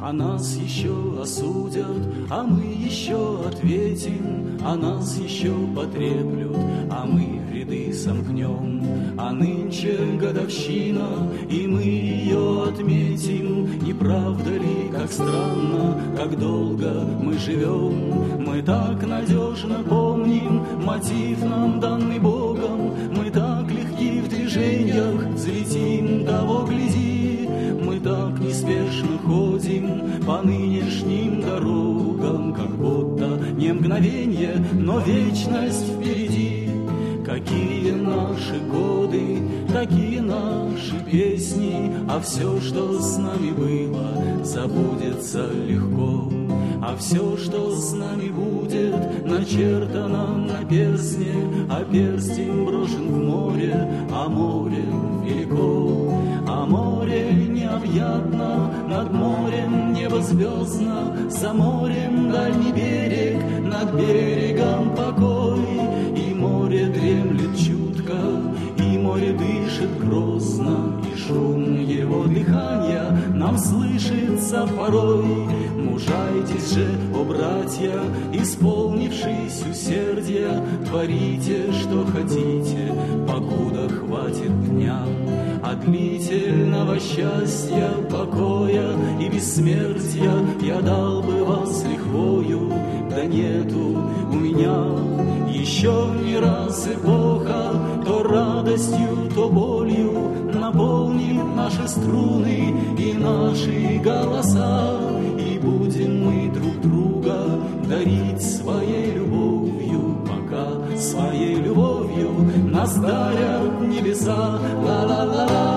а нас еще осудят, а мы еще ответим, а нас еще потреплют, а мы ряды сомкнем. А нынче годовщина, и мы ее отметим. Не правда ли, как странно, как долго мы живем? Мы так надежно помним мотив нам данный Богом, мы так легки в движениях, взлетим, того гляди. Мы так неспешно ходим по нынешним дорогам, как будто не мгновенье, но вечность впереди. Какие наши годы, такие наши песни, а все, что с нами было, забудется легко. А все, что с нами будет, начертано на перстне, а перстень брошен в море, а море велико. А море необъятно, над морем небо звездно, за морем дальний берег, над берегом покой. И море дремлет чутко, и море дышит грозно, и шум его дыхания нам слышится порой. Мужайтесь же, о братья, исполнившись усердия, творите, что хотите, покуда хватит дня. От длительного счастья, покоя и бессмертия я дал бы вас лихвою, да нету у меня. Еще не раз эпоха то радостью, то болью наполнит наши струны и наши голоса. И будем мы друг друга дарить своей любовью, пока своей любовью нас дарят небеса. Ла-ла-ла-ла.